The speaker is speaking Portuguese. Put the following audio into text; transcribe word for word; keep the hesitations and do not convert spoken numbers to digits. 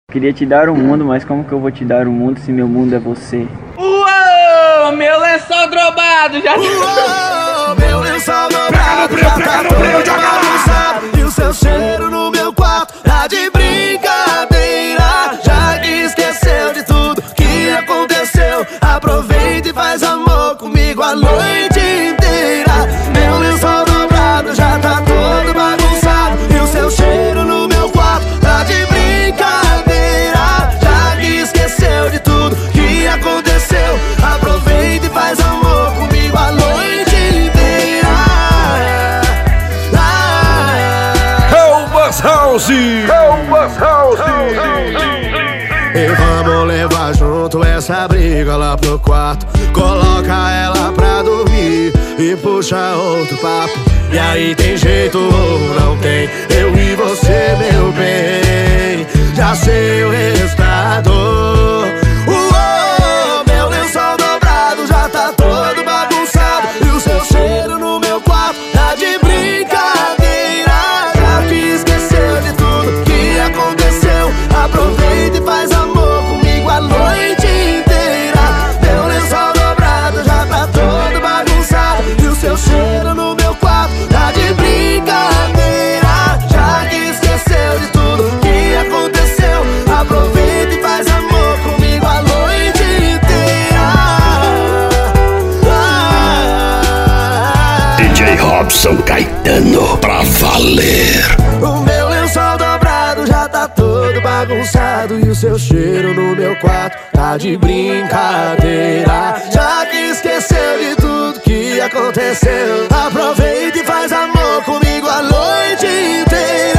Queria te dar o mundo, mas como que eu vou te dar o mundo se meu mundo é você? Uou, meu lençol drobado já... Uou, meu lençol dobrado já tá todo bagunçado e o seu cheiro no meu quarto tá de brincadeira. Já que esqueceu de tudo que aconteceu, aproveita e faz amor comigo a noite inteira. Meu lençol dobrado já tá todo bagunçado e o seu cheiro no meu quarto tá de brincadeira. Já que esqueceu de tudo que aconteceu, aproveita e faz amor comigo a noite inteira. Helmas House! Helmas House! E vamos levar junto essa briga lá pro quarto. Coloca ela pra dormir e puxa outro papo. E aí, tem jeito ou não tem? Eu e você, meu bem, já sei o resultado. Uou, meu lençol dobrado já tá todo bagunçado e o seu cheiro no meu quarto tá de brincadeira. Já que esqueceu de tudo que aconteceu, aproveita e faz amor comigo a noite inteira. Meu lençol dobrado já tá todo bagunçado e o seu cheiro no meu quarto tá de brincadeira. Já que esqueceu de tudo que aconteceu, aproveita e faz amor comigo a noite inteira. Ah, D J Robson Caetano, pra valer. o meu lençol dobrado já tá todo bagunçado e o seu cheiro no meu quarto tá de brincadeira. Já que esqueceu de tudo que aconteceu, aproveita e faz amor comigo a noite inteira.